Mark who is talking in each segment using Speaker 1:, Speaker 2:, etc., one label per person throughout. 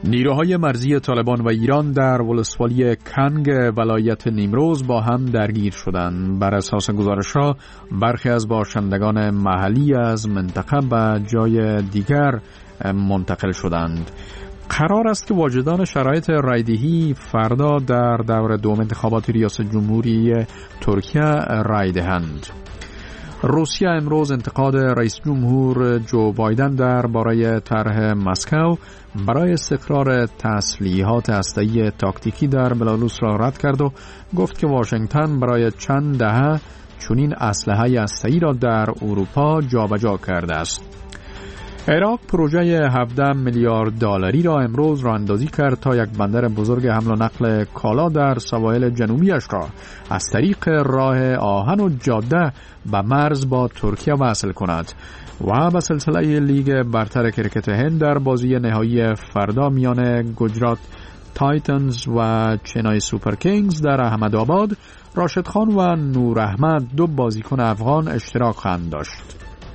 Speaker 1: نیروهای مرزی طالبان و ایران در ولسوالی کنگ ولایت نیمروز با هم درگیر شدند. بر اساس گزارش‌ها برخی از باشندگان محلی از منطقه به جای دیگر منتقل شدند. قرار است که واجدان شرایط رایدهی فردا در دور دوم انتخابات ریاست جمهوری ترکیه رای دهند. روسیه امروز انتقاد رئیس جمهور جو بایدن درباره طرح مسکو برای استقرار تسلیحات هسته‌ای تاکتیکی در بلاروس را رد کرد و گفت که واشنگتن برای چند دهه چنین اسلحه هسته‌ای را در اروپا جابجا کرده است. عراق پروژه 17 میلیارد دلاری را امروز راه اندازی کرد تا یک بندر بزرگ حمل و نقل کالا در سواحل جنوبیش را از طریق راه آهن و جاده به مرز با ترکیه وصل کند و به سلسله لیگ برتر کرکت هند در بازی نهایی فردا میان گجرات تایتنز و چنای سوپر کینگز در احمدآباد راشد خان و نور احمد دو بازیکن افغان اشتراک خواهند داشت.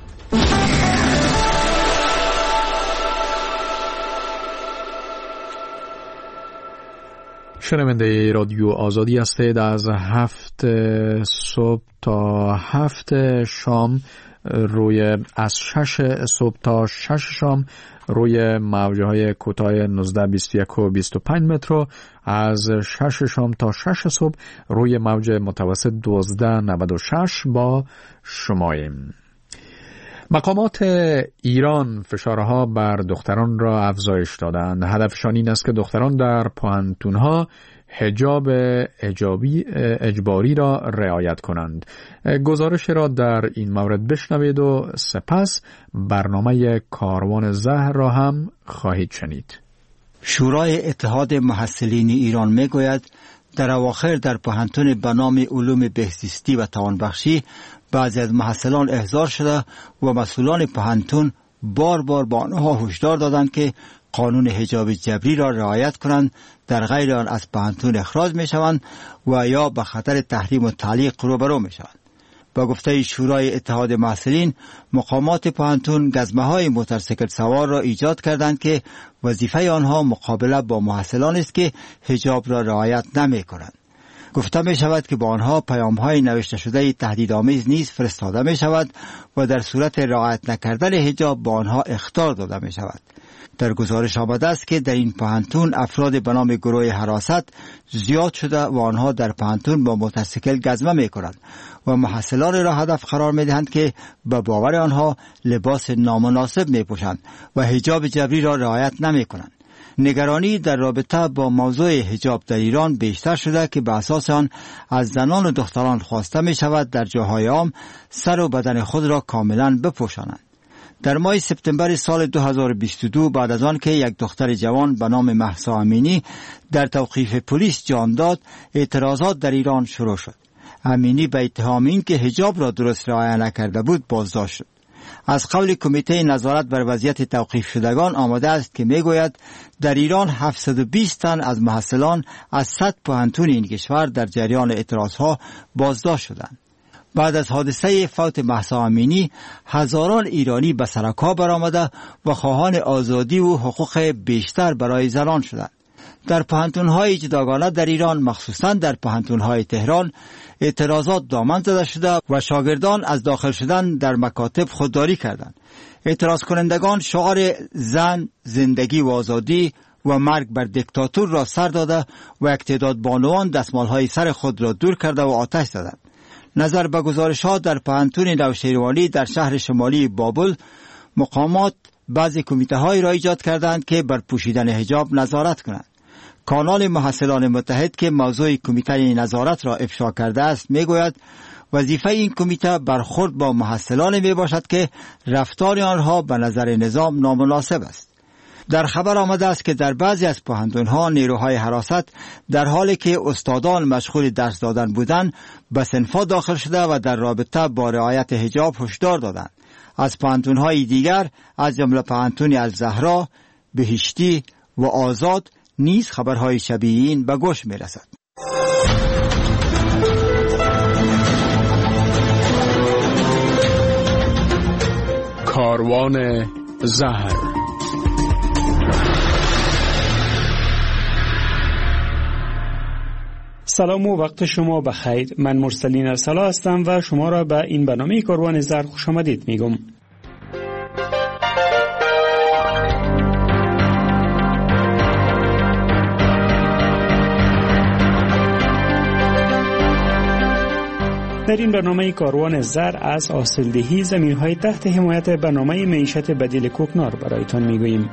Speaker 1: شنونده رادیو آزادی هستید. از 7 صبح تا 7 شام از 6 صبح تا 6 شام روی موجهای کوتاه 19 21 و 25 متر، از 6 شام تا 6 صبح روی موج متوسط 12 96 با شماییم. مقامات ایران فشارها بر دختران را افزایش دادند. هدفشان این است که دختران در پوهنتون‌ها حجاب اجباری را رعایت کنند. گزارش را در این مورد بشنوید و سپس برنامه کاروان زهر را هم خواهید شنید.
Speaker 2: شورای اتحاد محصلین ایران میگوید در اواخر در پوهنتون به نام علوم بهزیستی و توانبخشی بعضی از محصلان احضار شده و مسئولان پوهنتون بار بار به آنها هشدار دادند که قانون حجاب جبری را رعایت کنند، در غیر آن از پوهنتون اخراج می شوند و یا به خطر تحریم و تعلیق روبرو می شوند. با گفته شورای اتحاد محصلین، مقامات پوهنتون گزمه‌های موتورسیکل سوار را ایجاد کردند که وظیفه آنها مقابله با محصلان است که حجاب را رعایت نمی کنند. گفته می شود که با آنها پیام‌های نوشته شده تهدیدآمیز نیز فرستاده می شود و در صورت رعایت نکردن حجاب با آنها اخطار داده می شود. در گزارش آمده است که در این پوهنتون افراد به نام گروه حراست زیاد شده و آنها در پوهنتون با موتورسیکل گزمه می کنند و محصلان را هدف قرار می دهند که به باور آنها لباس نامناسب می پوشند و حجاب جبری را رعایت نمی کنند. نگرانی در رابطه با موضوع حجاب در ایران بیشتر شده که به اساس آن از زنان و دختران خواسته می شود در جاهای عام سر و بدن خود را کاملا بپوشانند. در ماه سپتامبر سال 2022 بعد از آن که یک دختر جوان به نام مهسا امینی در توقیف پلیس جان داد، اعتراضات در ایران شروع شد. امینی به اتهام این که حجاب را درست رعایت نکرده بود بازداشت شد. از قول کمیته نظارت بر وضعیت توقیف شدگان آمده است که میگوید در ایران 720 تن از محصلان از 100 پوهنتون این کشور در جریان اعتراضها بازداشت شدند. بعد از حادثه فوت مهسا امینی هزاران ایرانی به سرکا برآمده و خواهان آزادی و حقوق بیشتر برای زنان شدند. در پوهنتون‌های جداگانه در ایران، مخصوصاً در پوهنتون‌های تهران، اعتراضات دامن زده شده و شاگردان از داخل شدن در مکاتب خودداری کردند. اعتراض کنندگان شعار زن، زندگی و آزادی و مرگ بر دیکتاتور را سر داده و یک تعداد بانوان دستمال‌های سر خود را دور کرده و آتش زدند. نظر به گزارش‌ها در پوهنتون نوشیروانی در شهر شمالی بابل، مقامات بعضی کمیته‌هایی را ایجاد کردند که بر پوشیدن حجاب نظارت کنند. کانال محصلان متحد که موضوع کمیته نظارت را افشا کرده است میگوید وظیفه این کمیته برخورد با محصلان می باشد که رفتار آنها به نظر نظام نامناسب است. در خبر آمده است که در بعضی از پوهنتون‌ها نیروهای حراست در حالی که استادان مشغول درس دادن بودند به صنف‌ها داخل شده و در رابطه با رعایت حجاب هشدار دادند. از پوهنتون‌های دیگر از جمله پوهنتون الزهرا، بهشتی و آزاد نیز خبرهای شبیه این به گوش می‌رسد.
Speaker 1: کاروان زهر.
Speaker 3: سلام و وقت شما بخیر. من مرسلین ارسلا هستم و شما را به این برنامه کاروان زر خوش آمدید میگم. در این برنامه کاروان زر از حاصلدهی زمین‌های تحت حمایت برنامه معیشت بدیل کوکنار برایتان میگوییم.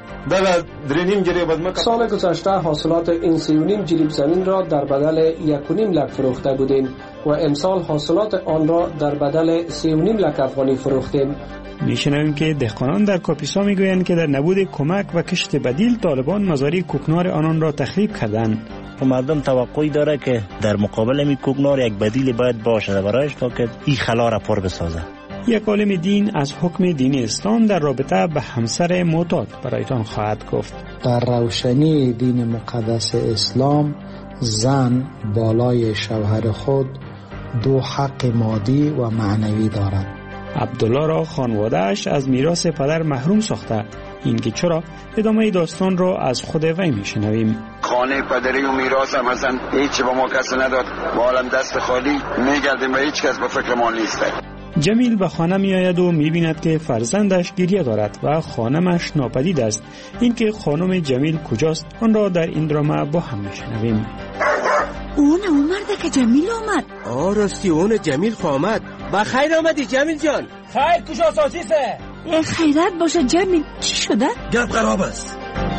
Speaker 4: سال گذشته حاصلات این 3.5 جریب زمین را در بدل 1.5 لک فروخته بودیم و امسال حاصلات آن را در بدل 3.5 لک افغانی فروختیم.
Speaker 3: میشنویم که دهقانان در کاپیسا میگویند که در نبود کمک و کشت بدیل طالبان مزاری کوکنار آنان را تخریب کردند.
Speaker 5: مردم توقعی داره که در مقابل می کوکنار یک بدیل باید باشه برایش تا که این خلا را پر بسازه.
Speaker 3: یک عالم دین از حکم دین اسلام در رابطه به همسر معتاد برایتان خواهد گفت.
Speaker 6: در روشنی دین مقدس اسلام زن بالای شوهر خود 2 حق مادی و معنوی دارد.
Speaker 3: عبدالله را خانواده‌اش از میراث پدر محروم ساخته. این که چرا؟ ادامه داستان را از خود وی میشنویم.
Speaker 7: خانه پدری و میراث هم اصلا هیچی با ما کسی نداد، با عالم دست خالی میگردیم و هیچ کس به فکر ما نیست.
Speaker 3: جمیل به خانه می آید و می بیند که فرزندش گریه دارد و خانمش ناپدید است. این که خانم جمیل کجاست آن را در این درام با هم میشنویم.
Speaker 8: اون مرده که جمیل آمد.
Speaker 9: راستی اون جمیل آمد. بخیر آمدی جمیل جان.
Speaker 10: خیر کجا سازیسه؟
Speaker 8: خیرت باشه جمیل. چی شده؟
Speaker 9: گپ خراب است.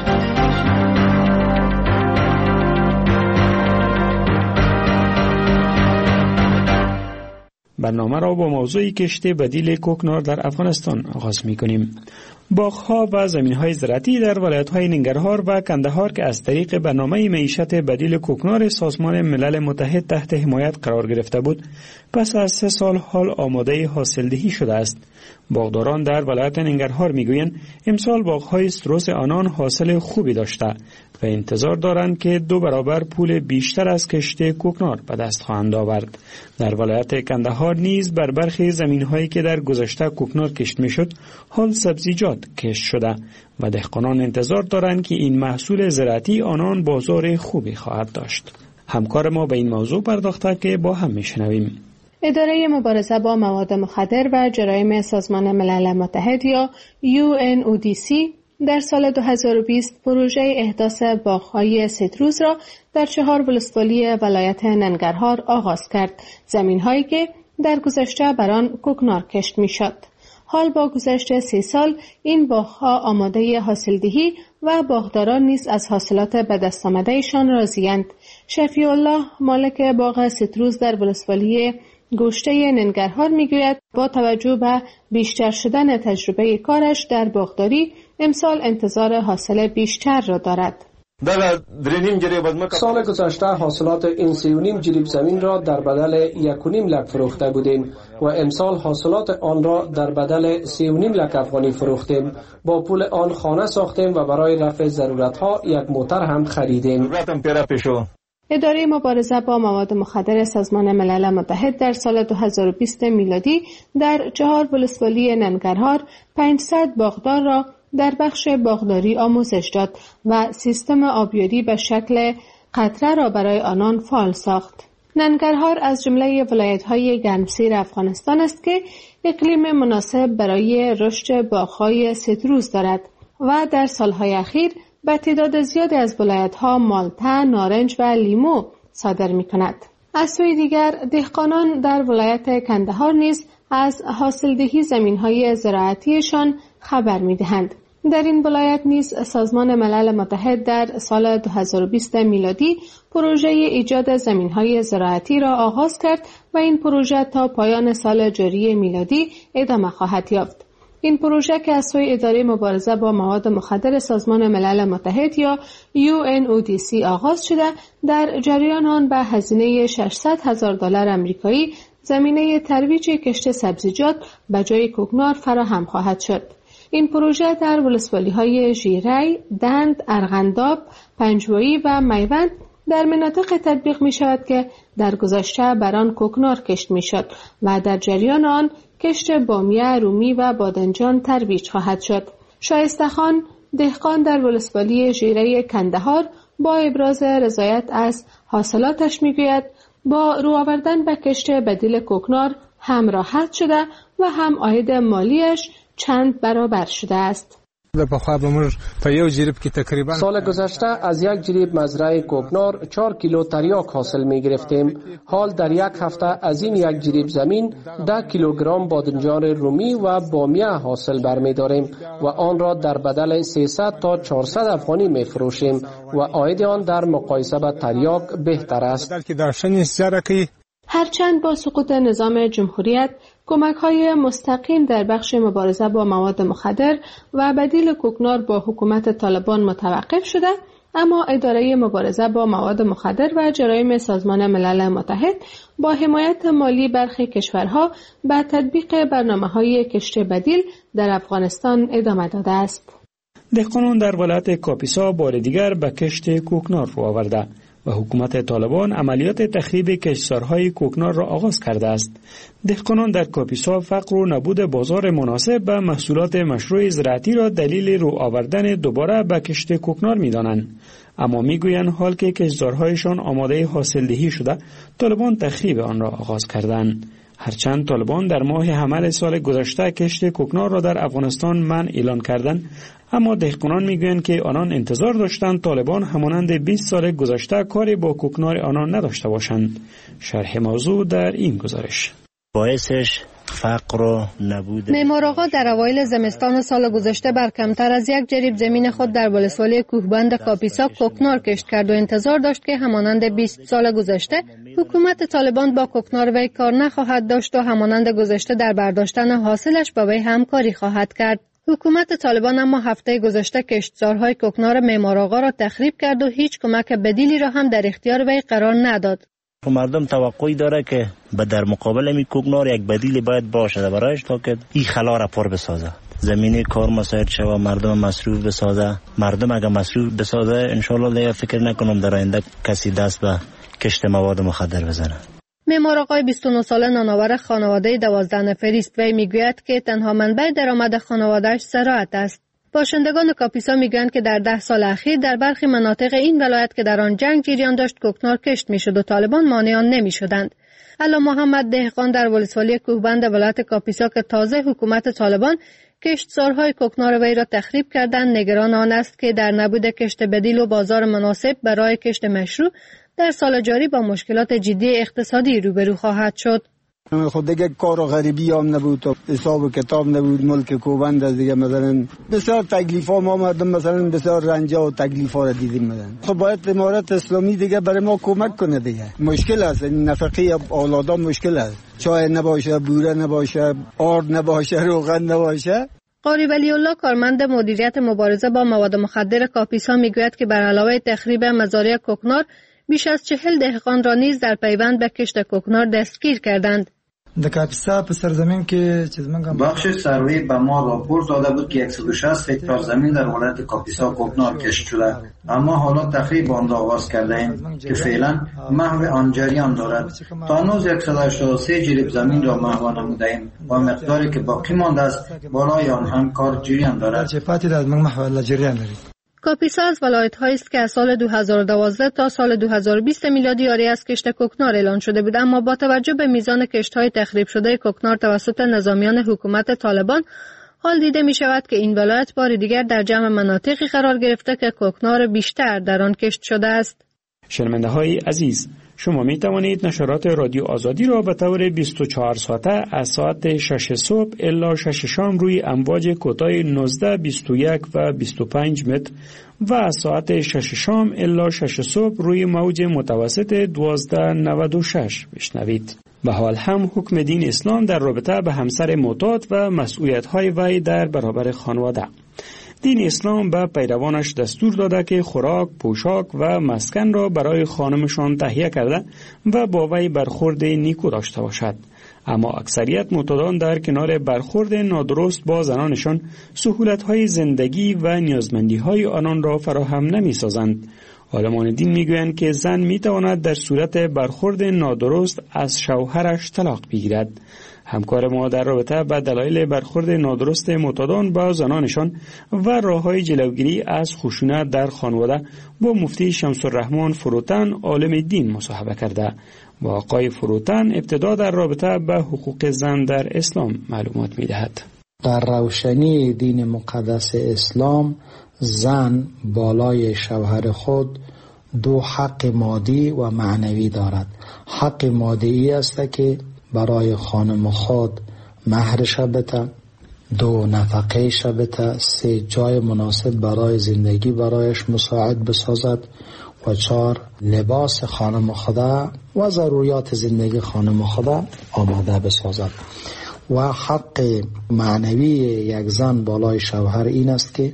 Speaker 3: برنامه را با موضوع کشت بدیل کوکنار در افغانستان آغاز می‌کنیم. باغ‌ها و زمین‌های زراعتی در ولایت‌های ننگرهار و کندهار که از طریق برنامه معیشت بدیل کوکنار سازمان ملل متحد تحت حمایت قرار گرفته بود، پس از 3 سال حال آماده حاصلدهی شده است. باغداران در ولایت ننگرهار میگویند امسال باغ‌های استروس آنان حاصل خوبی داشته و انتظار دارند که 2 برابر پول بیشتر از کشت کوکنار به دست خواهند آورد. در ولایت کندهار نیز بر برخی زمین‌هایی که در گذشته کوکنار کشت میشد، حال سبزیجات کشت شده و دهقانان انتظار دارند که این محصول زراعتی آنان بازار خوبی خواهد داشت. همکار ما به این موضوع پرداخته که با هم میشنویم.
Speaker 11: اداره مبارزه با مواد مخدر و جرایم سازمان ملل متحد یا UNODC در سال 2020 پروژه احداث باغ‌های سیتروس را در 4 ولسوالی ولایت ننگرهار آغاز کرد، زمین‌هایی که در گذشته بر آن کوکنار کشت می‌شد. حال با گذشت 30 سال این باغ‌ها آماده حاصلدهی و باغداران نیز از حاصلات به دست آمدهشان راضی‌اند. شفیع الله مالک باغ سیتروس در ولسوالی گوشته ننگرهار میگوید با توجه به بیشتر شدن تجربه کارش در باغداری امسال انتظار حاصل بیشتر را دارد.
Speaker 4: سال گذشته حاصلات این 3.5 جریب زمین را در بدل 1.5 لک فروخته بودیم و امسال حاصلات آن را در بدل 3.5 لک افغانی فروختیم. با پول آن خانه ساختیم و برای رفع ضرورتها یک موتر هم خریدیم.
Speaker 11: اداره مبارزه با مواد مخدر سازمان ملل متحد در سال 2020 میلادی در 4 ولسوالی ننگرهار 500 باغدار را در بخش باغداری آموزش داد و سیستم آبیاری به شکل قطره را برای آنان فعال ساخت. ننگرهار از جمله ولایت‌های گرمسیر افغانستان است که اقلیم مناسب برای رشد باغ‌های سیتروس دارد و در سالهای اخیر به تعداد زیادی از ولایت‌ها مالته، نارنج و لیمو صادر می‌کند. از سوی دیگر دهقانان در ولایت کندهار نیز از حاصلدهی زمین‌های زراعتیشان خبر می‌دهند. در این ولایت نیز سازمان ملل متحد در سال 2020 میلادی پروژه ایجاد زمین‌های زراعتی را آغاز کرد و این پروژه تا پایان سال جاری میلادی ادامه خواهد یافت. این پروژه که از سوی اداره مبارزه با مواد مخدر سازمان ملل متحد یا UNODC آغاز شده، در جریان آن به هزینه $600,000 آمریکایی زمینه ترویج کشت سبزیجات به جای کوکنار فراهم خواهد شد. این پروژه در ولسوالی‌های ژیری، دند، ارغنداب، پنجوایی و میوند در مناطق تطبیق می شود که در گذشته بر آن کوکنار کشت می شد و در جریان آن کشت بامیه، رومی و بادنجان ترویج خواهد شد. شایسته خان دهقان در ولسوالی ژیری کندهار با ابراز رضایت از حاصلاتش می گوید با رو آوردن به کشت بدیل کوکنار هم راحت شده و هم عاید مالیش چند برابر شده است.
Speaker 4: سال گذشته از یک جریب مزرعه کوکنار 4 کیلو تریاک حاصل می گرفتیم. حال در یک هفته از این یک جریب زمین 10 کیلوگرم بادنجان رومی و بامیه حاصل برمی داریم و آن را در بدل 300 تا 400 افغانی می فروشیم و عاید آن در مقایسه با تریاک بهتر است.
Speaker 11: هرچند با سقوط نظام جمهوریت کمک‌های مستقیم در بخش مبارزه با مواد مخدر و بدیل کوکنار با حکومت طالبان متوقف شده، اما اداره مبارزه با مواد مخدر و جرایم سازمان ملل متحد با حمایت مالی برخی کشورها به تطبیق برنامه‌های کشت بدیل در افغانستان ادامه داده است.
Speaker 3: دهقانان در ولایت کاپیسا بار دیگر به کشت کوکنار رو آورده و حکومت طالبان عملیات تخریب کشتزارهای کوکنار را آغاز کرده است. دهقانان در کاپیسا فقر و نبود بازار مناسب به محصولات مشروع زراعتی را دلیل رو آوردن دوباره به کشت کوکنار می‌دانند. اما میگویند حال که کشتزارهایشان آماده حاصلدهی شده، طالبان تخریب آن را آغاز کردند. هرچند طالبان در ماه حمل سال گذشته کشت کوکنار را در افغانستان منع اعلان کردند، اما دهقانان میگویند که آنان انتظار داشتند طالبان همانند 20 سال گذشته کاری با کوکنار آنان نداشته باشند. شرح موضوع در این گزارش.
Speaker 5: باعثش فقر و نبود.
Speaker 12: معمار آقا در اوایل زمستان سال گذشته بر کمتر از یک جریب زمین خود در ولسوالی کوهبند کاپیسا کوکنار کشت کرد و انتظار داشت که همانند 20 سال گذشته حکومت طالبان با کوکنار وی کار نخواهد داشت و همانند گذشته در برداشتن حاصلش با وی همکاری خواهد کرد. حکومت طالبان اما هفته گذشته کشتزارهای کوکنار معمار آقا را تخریب کرد و هیچ کمک بدیلی را هم در اختیار وی قرار نداد.
Speaker 5: مردم توقعی داره که در مقابل می کوکنار یک بدیل باید باشه برایش تا که این خلا را پر بسازه، زمینه کار مساعد شوه، مردم مصروف بسازه. مردم اگر مصروف بسازه انشالله دیگه فکر نکنم در آینده کسی دست به کشت مواد مخدر بزنه.
Speaker 12: معمار آقای 29 ساله نانآور خانواده 12 نفری است. وی میگوید که تنها منبع درآمد خانواده‌اش زراعت است. باشندگان کاپیسا میگویند که در 10 سال اخیر در برخی مناطق این ولایت که در آن جنگ جریان داشت کوکنار کشت میشد و طالبان مانع آن نمیشدند. علا محمد دهقان در ولسوالی کوهبند ولایت کاپیسا که تازه حکومت طالبان کشتزارهای کوکنار وی را تخریب کردند نگران آن است که در نبود کشت بدیل و بازار مناسب برای کشت مشروع در سال جاری با مشکلات جدی اقتصادی روبرو خواهد شد.
Speaker 13: خود دیگه کار و غریبی هم نبود و حساب و کتاب نبود. ملک کوبند از دیگه مثلا بسیار تکلیف ها ما مردم مثلا بسیار رنجا و تکلیف ها را دیدیم مثلا. خب باید امارت اسلامی دیگه برای ما کمک کنه دیگه. مشکل است نفقه اولادا مشکل است. چای نباشه، بوره نباشه، آرد نباشه، روغن نباشه.
Speaker 12: قاری ولی الله کارمند مدیریت مبارزه با مواد مخدر کاپیسا میگوید که بر علاوه تخریب مزارع کوکنار بیش از 40 دهقان را نیز در پیوند به کشت کوکنار دستگیر کردند.
Speaker 14: در کاپیسا په سرزمین کې چې زمونږ
Speaker 15: بخش سروی به ما راپور داده بود که 160 هکتار زمین در ولایت کاپیسا کوکنار کشت شده، اما حالا تخریب آن را آغاز کرده ایم که فعلا محو آن جریان دارد. تا هنوز 183 جریب زمین را محو نموده ایم و مقداری که باقی مانده است بالای آن هم کار جریان دارد.
Speaker 12: کاپیسا از ولایت‌هایی است که از سال 2012 تا سال 2020 میلادی عاری از کشت کوکنار اعلان شده بود، اما با توجه به میزان کشت‌های تخریب شده کوکنار توسط نظامیان حکومت طالبان حال دیده می‌شود که این ولایت بار دیگر در جمع مناطقی قرار گرفته که کوکنار بیشتر در آن کشت شده است.
Speaker 3: شنونده‌های عزیز، شما می توانید نشرات رادیو آزادی را به طور 24 ساعته از ساعت 6 صبح الی 6 شام روی امواج کوتاه 19، 21 و 25 متر و از ساعت 6 شام الی 6 صبح روی موج متوسط 1296 بشنوید. به حال هم حکم دین اسلام در رابطه به همسر معتاد و مسئولیت‌های وی در برابر خانواده. دین اسلام به پیروانش دستور داده که خوراک، پوشاک و مسکن را برای خانمشان تهیه کرده و با وی برخورد نیکو داشته باشد. اما اکثریت معتادان در کنار برخورد نادرست با زنانشان سهولت‌های زندگی و نیازمندی‌های آنان را فراهم نمی‌سازند. عالمان دین می‌گویند که زن می‌تواند در صورت برخورد نادرست از شوهرش طلاق بگیرد. همکار ما در رابطه با دلایل برخورد نادرست معتادان با زنانشان و راه‌های جلوگیری از خشونت در خانواده با مفتی شمس الرحمن فروتن عالم دین مصاحبه کرده. با آقای فروتن ابتدا در رابطه با حقوق زن در اسلام معلومات می‌دهد.
Speaker 6: در روشنی دین مقدس اسلام زن بالای شوهر خود دو حق مادی و معنوی دارد. حق مادی است که برای خانم خود مهرش بده، دو نفقه بده، سه جای مناسب برای زندگی برایش مساعد بسازد و چهار لباس خانم خدا و ضروریات زندگی خانم خدا آماده بسازد. و حق معنوی یک زن بالای شوهر این است که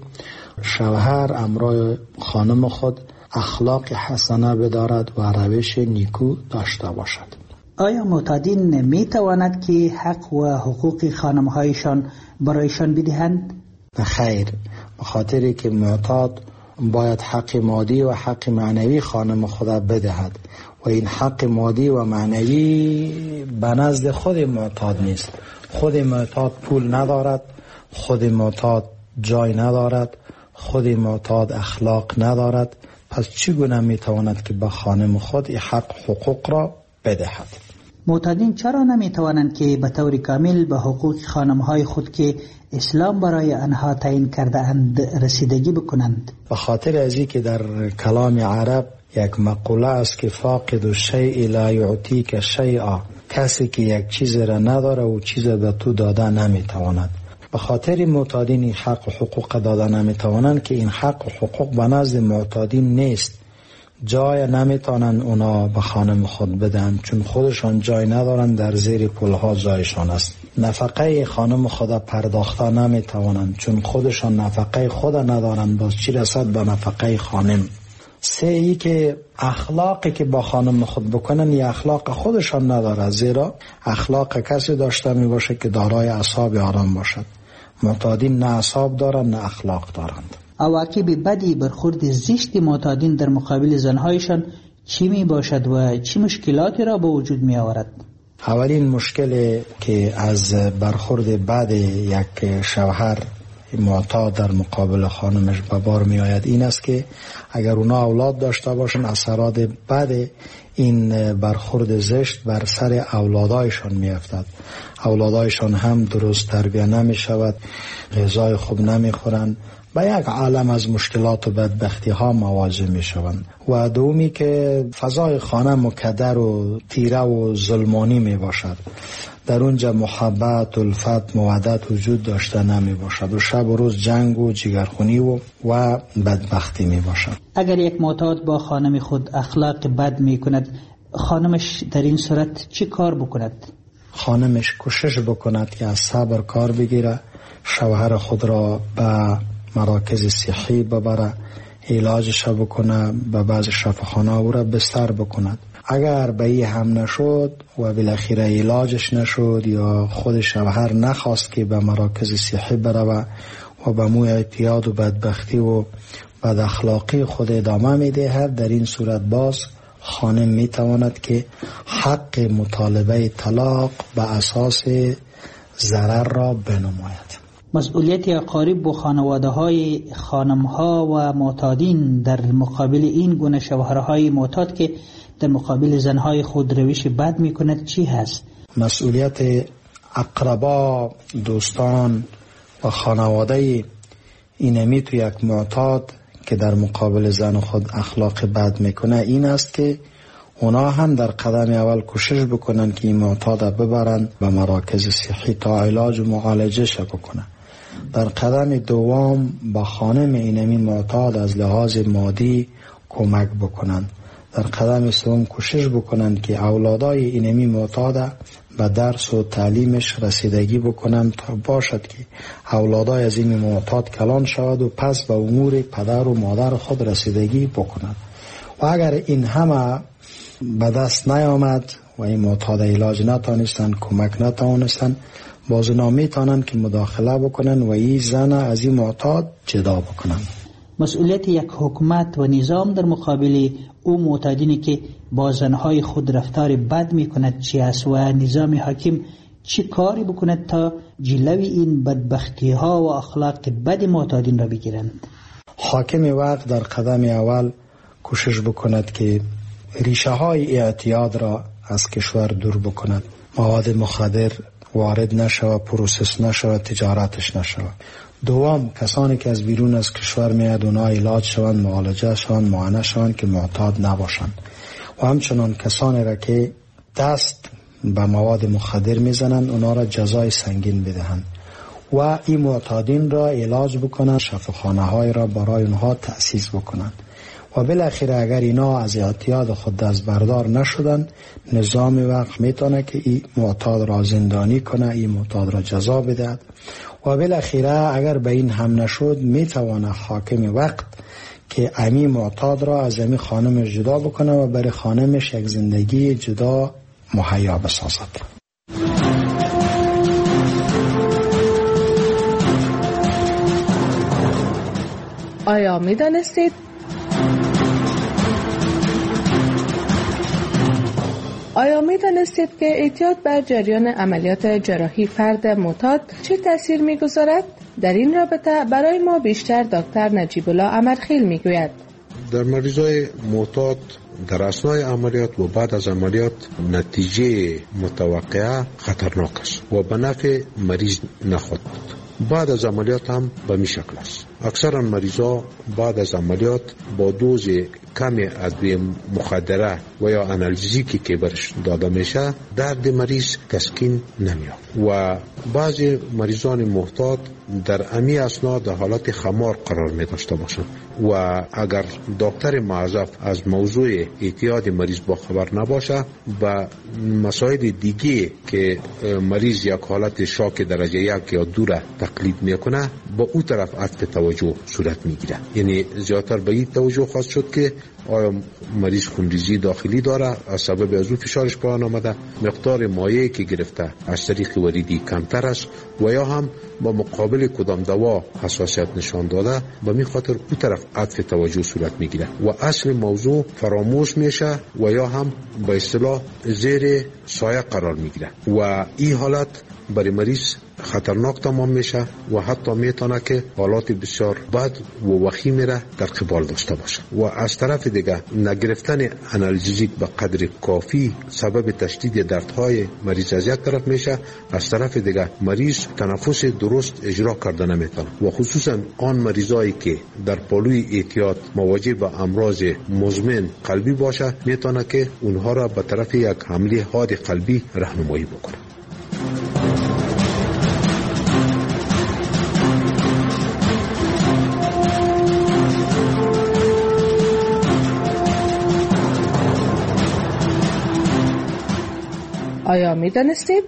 Speaker 6: شوهر امرای خانم خود اخلاق حسنه بدارد و روش نیکو داشته باشد.
Speaker 16: آیا معتادین می تواند که حق و حقوق خانم‌هایشان برایشان بدهند؟
Speaker 6: خیر، به خاطر که معتاد باید حق مادی و حق معنوی خانم خدا بدهد و این حق مادی و معنوی به نزد خود معتاد نیست. خود معتاد پول ندارد، خود معتاد جای ندارد، خود معتاد اخلاق ندارد، پس چگونه میتواند که به خانم خود این حق حقوق را بدهد؟
Speaker 16: معتادین چرا نمیتوانند که به طور کامل به حقوق خانم‌های خود که اسلام برای آنها تعیین کرده اند رسیدگی بکنند؟
Speaker 6: به خاطر از اینکه در کلام عرب یک مقوله است که فاقد الشیء لا یعطیک شیئا، کسی که یک چیز را نداره و چیز به تو داده نمیتواند. به خاطر معتادین این حق و حقوق داده نمیتوانند که این حق و حقوق به نزد معتادین نیست. جای نمیتونن اونا به خانم خود بدن چون خودشان جای ندارن، در زیر پولها جایشان است. نفقه خانم خدا پرداخته نمیتوانند چون خودشان نفقه خود ندارن، باز چی رسد به نفقه خانم. سه ای که اخلاقی که با خانم خود بکنن یا اخلاق خودشان نداره، زیرا اخلاق کسی داشته می باشه که دارای اعصاب آرام باشد. معتادین نه اعصاب دارن نه اخلاق دارند.
Speaker 16: عواقب بدی برخورد زشت معتادین در مقابل زنهایشان چی می باشد و چی مشکلاتی را به وجود می آورد؟
Speaker 6: اولین مشکل که از برخورد بد یک شوهر معتاد در مقابل خانمش به بار می آید این است که اگر اونا اولاد داشته باشن اثرات بد این برخورد زشت بر سر اولادایشان می افتد. اولادایشان هم درست تربیه نمی شود، غذای خوب نمی خورند، با یک عالم از مشکلات و بدبختی ها مواجه می شوند. و دومی که فضای خانه مکدر و تیره و ظلمانی می باشد، در اونجا محبت، الفت، مودت وجود داشته نمی باشد و شب و روز جنگ و جگرخونی و بدبختی می باشد.
Speaker 16: اگر یک معتاد با خانم خود اخلاق بد می کند، خانمش در این صورت چی کار بکند؟
Speaker 6: خانمش کوشش بکند که از صبر کار بگیره، شوهر خود را به مراکز صحی ببره، علاجش بکنه، به بعض شفاخانه او را بستر بکند. اگر به این هم نشد و بالاخره علاجش نشد یا خود شوهر نخواست که به مراکز صحی بره و به موی اعتیاد و بدبختی و بد اخلاقی خود ادامه میدهد، در این صورت باز خانم میتواند که حق مطالبه طلاق به اساس ضرر را بنماید.
Speaker 16: مسئولیت اقارب و خانواده های خانم ها و معتادین در مقابل این گونه شوهرهای معتاد که در مقابل زنهای خود روش بد می کند چی هست؟
Speaker 6: مسئولیت اقربا، دوستان و خانواده اینمی تو یک معتاد که در مقابل زن خود اخلاق بد میکنه این است که اونا هم در قدم اول کوشش بکنن که این معتاد ببرن به مراکز صحی تا علاج و معالجه بکنن. در قدم دوم با خانم اینمی معتاد از لحاظ مادی کمک بکنن. در قدم سوم کوشش بکنن که اولادای اینمی معتاد به درس و تعلیمش رسیدگی بکنن تا باشد که اولادای از این معتاد کلان شود و پس به امور پدر و مادر خود رسیدگی بکنن. و اگر این همه به دست نیامد و این معتاد علاج نتانستن، کمک نتانستن، باز نمیتونن که مداخله بکنن و این زن از این معتاد جدا بکنن.
Speaker 16: مسئولیت یک حکومت و نظام در مقابل او معتادینی که با زنهای خود رفتار بد می کند چی است و نظام حاکم چی کاری بکند تا جلوی این بدبختی ها و اخلاق بد معتادین را بگیرند؟
Speaker 6: حاکم وقت در قدم اول کوشش بکند که ریشه های اعتیاد را از کشور دور بکند، مواد مخدر وارد نشود، پروسس نشود، تجارتش نشود. دوم، کسانی که از بیرون از کشور میاد اونا علاج شوند، معالجه شوند، معاینه شوند که معتاد نباشند. و همچنان کسانی را که دست به مواد مخدر میزنند اونا را جزای سنگین بدهند و این معتادین را علاج بکنند، شفاخانه های را برای اونها تأسیس بکنند و بالاخره اگر اینا از اعتیاد خود دست بردار نشدن، نظام وقت میتونه که این معتاد را زندانی کنه، این معتاد را جزا بده و بالاخره اگر به این هم نشد میتونه حاکم وقت که امی معتاد را از امی خانمش جدا بکنه و برای خانمش یک زندگی جدا مهیا بسازد.
Speaker 11: آیا می دانستید؟ آیا می دانستید که اعتیاد بر جریان عملیات جراحی فرد معتاد چه تأثیر می گذارد؟ در این رابطه برای ما بیشتر دکتر نجیب الله امرخیل می گوید.
Speaker 17: در مریضای معتاد در اثنای عملیات و بعد از عملیات نتیجه متوقعه خطرناک است و به نفع مریض نخواهد بود. بعد از عملیات هم به می شکل است. اکثرا مریضا بعد از عملیات با دوز کمی ادویه مخدره و یا آنالژیکی که برش داده میشه درد مریض تسکین نمیاد و بعضی مریضان معتاد در امی اثنا در حالت خمار قرار می داشته باشند و اگر دکتر معذب از موضوع اعتیاد مریض با خبر نباشه به مسائل دیگه که مریض یک حالت شاک درجه یک یا دو را تقلید میکنه با او طرف عطف توجه صورت میگیره. یعنی زیادتر به این توجه خواست شد که آیا مریض خونریزی داخلی داره از سبب از او فشارش پایین آمده، مقدار مایعی که گرفته از طریق وریدی کمتر است و یا هم با مقابل کدام دوا حساسیت نشان داده به می خاطر او طرف عطف توجه صورت میگیره و اصل موضوع فراموش میشه و یا هم به اصطلاح زیر سایه قرار میگیره و این حالت برای مریض خطرناک تمام میشه و حتی میتونه که حالات بسیار بد و وخیم را در قبال داشته باشه و از طرف دیگه نگرفتن آنالژیک به قدر کافی سبب تشدید دردهای مریض از یک طرف میشه، از طرف دیگه مریض تنفس درست اجرا کرده نمیتونه و خصوصا آن مریضایی که در پالوی اعتیاد مواجه به امراض مزمن قلبی باشه میتونه که اونها را به طرف یک حمله حاد قلبی راهنمایی بکنه.
Speaker 11: آیا می دانستید؟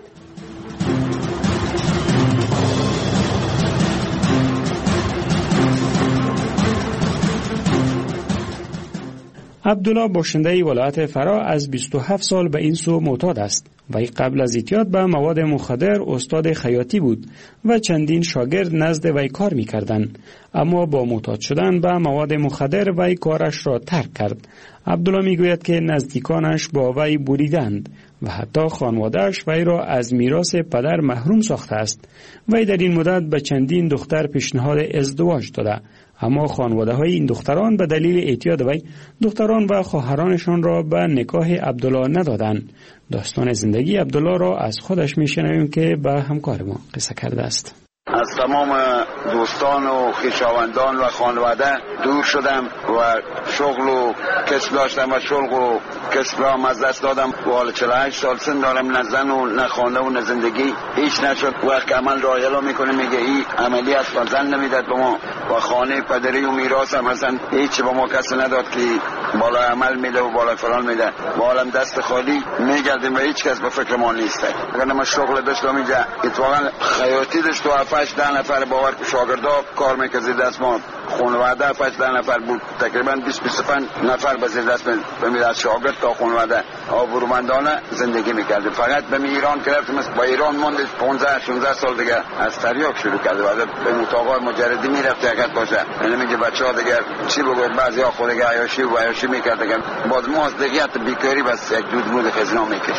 Speaker 3: عبدالله باشنده ولایت فرا از 27 سال به این سو معتاد است. وی قبل از اعتیاد به مواد مخدر استاد خیاطی بود و چندین شاگرد نزد وی کار می‌کردند، اما با معتاد شدن به مواد مخدر وی کارش را ترک کرد. عبدالله میگوید که نزدیکانش با وی بریدند و حتی خانواده‌اش وی را از میراث پدر محروم ساخته است. وی در این مدت به چندین دختر پیشنهاد ازدواج داده، اما خانواده‌های این دختران به دلیل اعتیاد وی دختران و خواهرانشان را به نکاح عبدالله ندادند. داستان زندگی عبدالله را از خودش میشنویم که به همکار ما قصه کرده است.
Speaker 7: از تمام دوستان و خویشاوندان و خانواده دور شدم و شغل و کسب داشتم و شغل و کسب را از دست دادم و حال 48 سال سن دارم، نه زن و نه خانه و نه زندگی هیچ نشد. وقت عمل را اعلا میکنه میگه این عملی از فرزند نمیداد به ما و خانه پدری و میراث هم اصلا هیچ به ما کسی نداد که بالا عمل میده و بالا فلان میده و حالم دست خالی میگردیم و هیچ کس به فکر ما نیست. اگر ما شغل داشتم اینجا اتفاقا خیاطی داشت و 7-8 نفر باور شاگردا کار میکرد دست ما خانواده 7-8 نفر بود، تقریبا 20-25 نفر به زیر دست از شاگرد تا خانواده آبرومندانه زندگی میکرد. فقط به ایران گرفتم، با ایران موند 15-16 سال دیگه از تریاک شروع کرد و به مطاقات مجردی میرفت حقیقت باشه. یعنی میگه بچه‌ها دیگه چی بگوید بعضیا خودگاه عیاشی و عیاشی میکرد دیگه باز ما از دیگه بیکاری بس یک دود بود خزینا میکشید.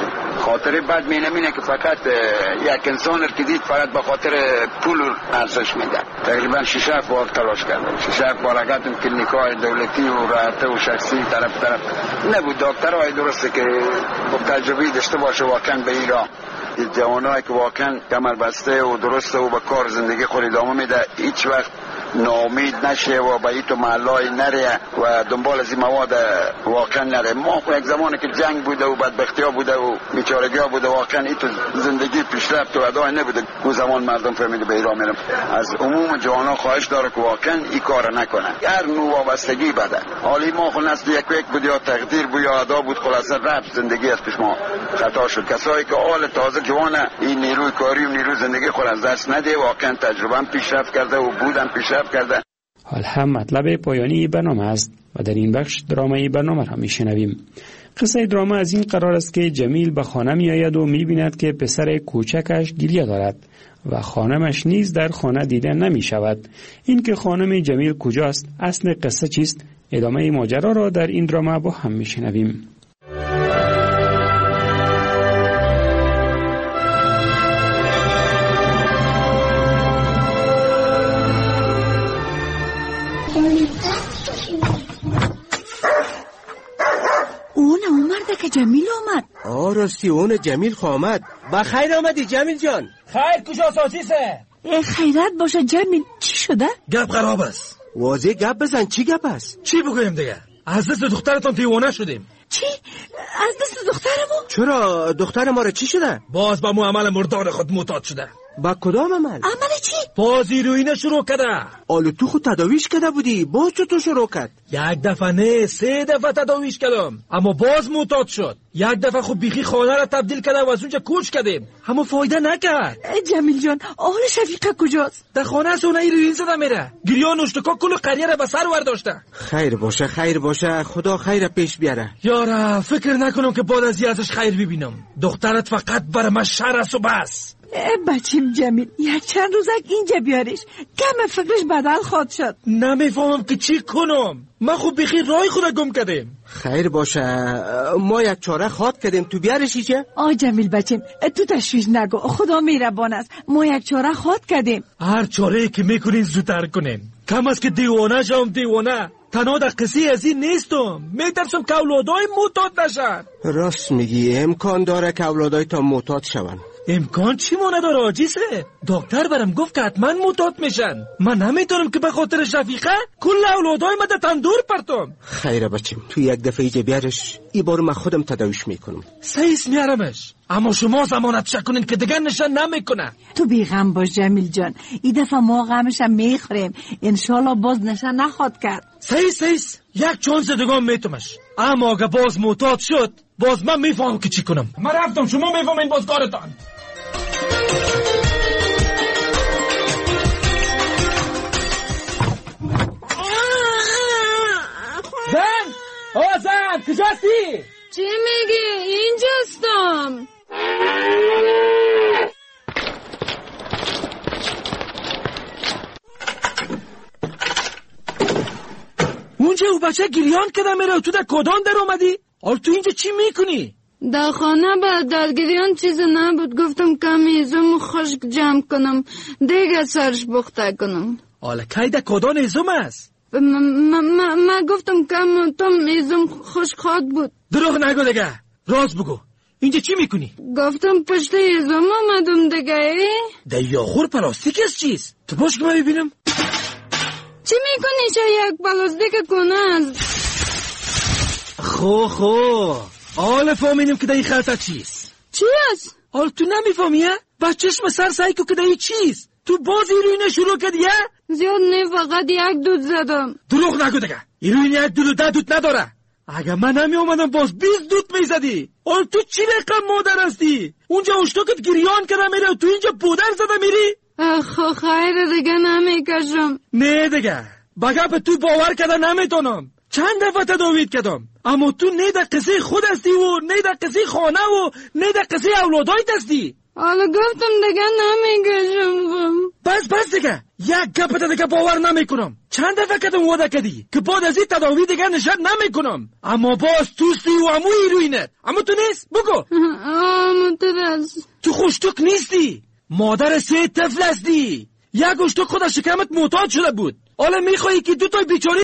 Speaker 7: خاطر بد مینه که فقط یک انسان که دید فقط به خاطر پول ارزش میده. تقریبا 6 بار تلاش کردم، 6 بار رفتم کلینیک‌های دولتی و رابطه و شخصی طرف نبود. دکترای درسته که با تجربه داشته باشه واقعا به ایران جوانایی که واقعا کمر بسته و درسته و به کار زندگی خود ادامه میده، هیچ وقت ناامید نشه و به ایتو محلای نره و دنبال از این مواد واقعا نره. ما یک زمانی که جنگ بوده و بدبختی ها بوده و بیچارگی ها بوده، واقعا ایتو زندگی پیشرفت و ادای نبوده. اون زمان مردم فهمیده به ایران میرم. از عموم جوانا خواهش داره که واقعا این کار نکنه. هر نوع وابستگی بده. حالی ما خود نسل یک بود یا تقدیر بود یا ادا بود، خلاصه رفت زندگی از پیش ما خطا شد. کسایی که حال تازه جوانه این نیروی کاری و نیروی زندگی خود از دست نده، واقعا تجربه پیشرفت کرده و بودن پیشرفت کرده.
Speaker 3: حال هم مطلب پایانی برنامه است و در این بخش درامای برنامه را میشنویم. قصه دراما از این قرار است که جمیل به خانه می آید و می بیند که پسر کوچکش گریه دارد و خانمش نیز در خانه دیده نمی شود. این که خانم جمیل کجاست، اصل قصه چیست؟ ادامه ماجرا را در این دراما با هم میشنویم.
Speaker 8: اون مرده که جمیل آمد.
Speaker 9: راستی اون جمیل آمد. بخیر آمدی جمیل جان.
Speaker 10: خیر کجا ساسیسه؟
Speaker 8: خیرت باشه جمیل، چی شده؟
Speaker 10: گپ خراب است.
Speaker 9: واضح گپ بزن، چی گپ است؟
Speaker 10: چی بگویم دیگه؟ از دست دخترتون دیوانه شدیم.
Speaker 8: چی؟ از دست دخترمو؟
Speaker 9: چرا دختر ما را چی شده؟
Speaker 10: باز با مو عمل مردار خود معتاد شده.
Speaker 9: با کدام عمل؟
Speaker 8: عمل چی؟
Speaker 10: باز هیروئین شروع کرده.
Speaker 9: آلو تو خود تداویش کرده بودی، باز چطور شروع کرد؟
Speaker 10: یک دفعه نه 3 دفعه تداویش کردم، اما باز معتاد شد. یک دفعه خود بیخی خانه را تبدیل کرده و از اونجا کوچ کردیم، اما فایده نکرد.
Speaker 8: جمیل جان آل شفیقه کجاست؟
Speaker 10: در خانه است اون هیروئین زده میره. گریان نشتکا کل قریه را به سر ورداشته.
Speaker 9: خیر باشه خدا خیر پیش بیاره.
Speaker 10: یارا فکر نکنم که بعد از ازش خیر ببینم. دخترت فقط بر من شر است و بس.
Speaker 8: بچیم جمیل یک چند روزک اینجا بیارش، کم فکرش بدل خواهد شد.
Speaker 10: نمیفهمم که چی کنم. من خوب بخیر رای خود گم کردیم.
Speaker 9: خیر باشه ما یک چاره خواد کردیم، تو بیارش ایچه؟
Speaker 8: جمیل بچیم تو تشویش نگو، خدا مهربان است. ما یک چاره خواد کردیم.
Speaker 10: هر چاره که میکنین زودتر کنین. کم است که دیوانه شم دیوانه. تنها در قصه از این نیستم، میترسم که اولادای معتاد نشن.
Speaker 9: راست میگی، امکان داره که اولادای تا معتاد شون.
Speaker 10: امکان چی مونه داره عاجزه؟ دکتر برام گفت که حتما معتاد میشن. من نمیتونم که به خاطر شفیقه کل اولادای من تندور پرتم.
Speaker 9: خیره بچیم تو یک دفعه ایجا بیارش، ای بار من خودم تداویش میکنم.
Speaker 10: سیس میارمش، اما شما ضمانت کنین که دیگه نشن نمیکنه.
Speaker 8: تو بیغم باش جمیل جان، این دفعه ما غمشم میخوریم، انشالله باز نشن نخواد کرد.
Speaker 10: سیس یک چانس دیگه میتمش، اما اگه باز معتاد شد باز من میفهم که چی کنم. من رفتم، شما میفهمین باز کارتان. زن کجاستی؟
Speaker 18: چی میگی؟ اینجاستم.
Speaker 10: اونجا او بچه گریان کده میره، تو در کدام در اومدی؟ آل تو اینجا چی میکنی؟
Speaker 18: در خانه بعد در گریان چیز نبود، گفتم کمی ایزم خشک جمع کنم دیگه سرش بخته کنم.
Speaker 10: آل که در کدام ایزم است؟
Speaker 18: من گفتم کم تم ایزم خشک خواد بود.
Speaker 10: دروغ نگو دیگه، راست بگو. اینجا چی میکنی؟
Speaker 18: گفتم پشت ایزم آمدم دیگه.
Speaker 10: در یاخور پلاستیک است چیز؟ تو باش که من ببینم.
Speaker 18: چی میکنی چه یک پلاستیک کنه از؟
Speaker 10: خو آل فهمیدیم که در این خلطه چیست.
Speaker 18: چی است؟
Speaker 10: آل تو نمیفهمیه؟ بس چشم سر سعی که در این چیست؟ تو باز ایروینه شروع کردیه؟
Speaker 18: زیاد نه، فقط یک دود زدم.
Speaker 10: دروغ نگو دیگه، ایروین یک دود و 10 دود نداره. اگه من نمی اومدم باز 20 دود میزدی. آل تو چی رقم مادر هستی؟ اونجا اشتاکت گریان کرده میره و تو اینجا پودر زده میری؟
Speaker 18: خیر دیگه نمیکشم.
Speaker 10: نه دیگه، بگه تو باور کرده نمیتونم. چند دفعه تداویت کردم، اما تو نه در قصه خود هستی و نه در قصه خانه و نه در قصه اولادایت هستی.
Speaker 18: حالا گفتم دیگه نمیگشم.
Speaker 10: بس دیگه یک گپ دیگه باور نمیکنم. چند دفعه کدوم وعده کردی که بعد از این تداوی دیگه نشد نمیکنم، اما باز توستی و امو ایروینت. اما تو نیست بگو. تو خوشتوک نیستی، مادر 3 طفل هستی. یک اشتوک خود از شکمت معتاد شده بود، حالا میخوایی که 2 تا بیچاره